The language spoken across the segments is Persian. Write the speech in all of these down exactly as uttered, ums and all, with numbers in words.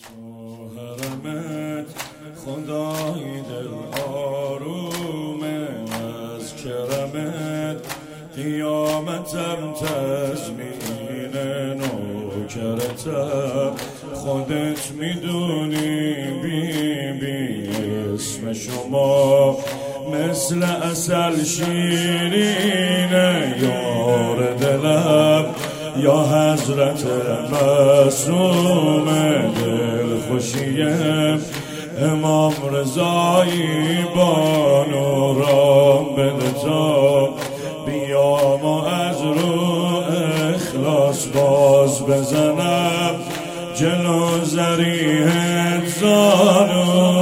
تو حرمت خدای دل آرومه، از کرمت قیامتم تضمین نوکرتم. خودت میدونی بی بی اسم شما مثل عسل شیرینه. یار دلم یا حضرت معصوم دل خوشیم، امام رضایی با نورم بده تا بیام و از رو اخلاص باز بزنم جلو ذریحت زانو.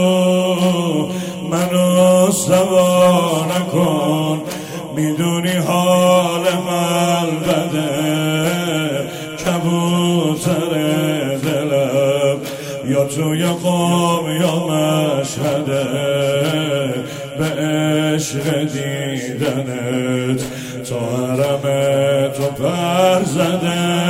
منو سوا نکن میدونی حال من بده، کبوتر دلم یا توی قوم یا مشهده، به عشق دیدنت تا حرمت و پر زده.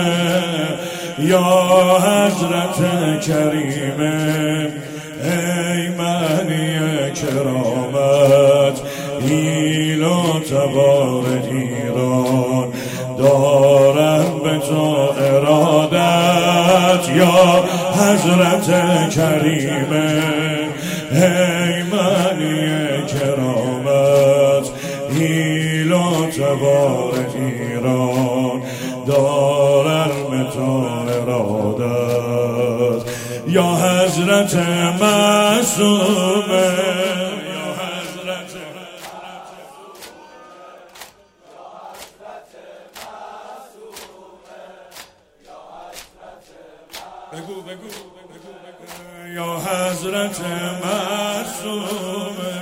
یا حضرت کریمه ای معنی کرامت، ایل و تبار ایران دارم به تو ارادت. یا حضرت کریمه ای معنی کرامت، ایل و تبار ایران دارم به تو ارادت. یا حضرت معصومه، بگو بگو بگو بگو یا حضرت معصومه.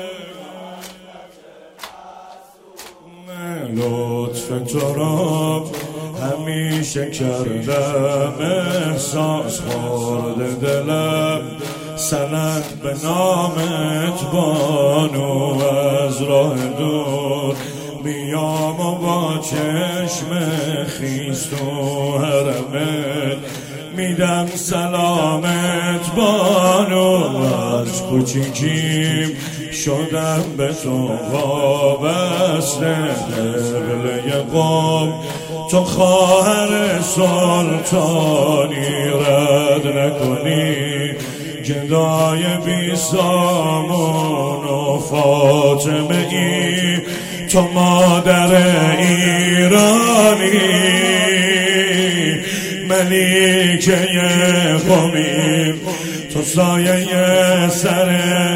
لطف تو را همیشه کردم احساس، خورد دلم سند به نامت بانو. از راه دور میام و با چشم خیس تو حرمت میدم سلامت بانو. از کوچیکیم شدم به تو وابسته، قبله قوم تو خواهر سلطانی رد نکنی. گدای بی سامون و فاطمه ای تو مادر ایرانی. ملیکه قومیم تو سایه سر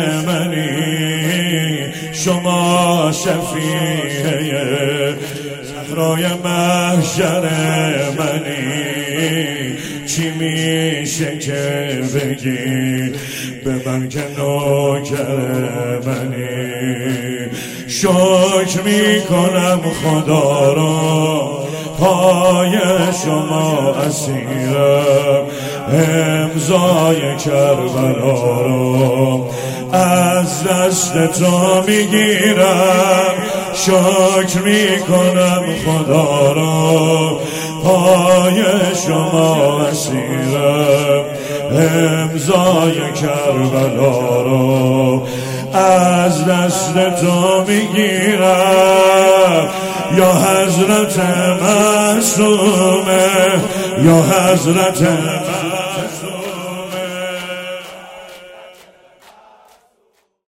منی، شما شفیعه صحرای محشر منی. چی میشه که بگی به من که نوکر منی؟ شکر میکنم خدا رو پای شما اسیرم، امضای کربلا رو از دست تو میگیرم. شکر میکنم خدا رو پای شما اسیرم، امضای کربلا رو از دست تو میگیرم. یا حضرت معصومه، یا حضرت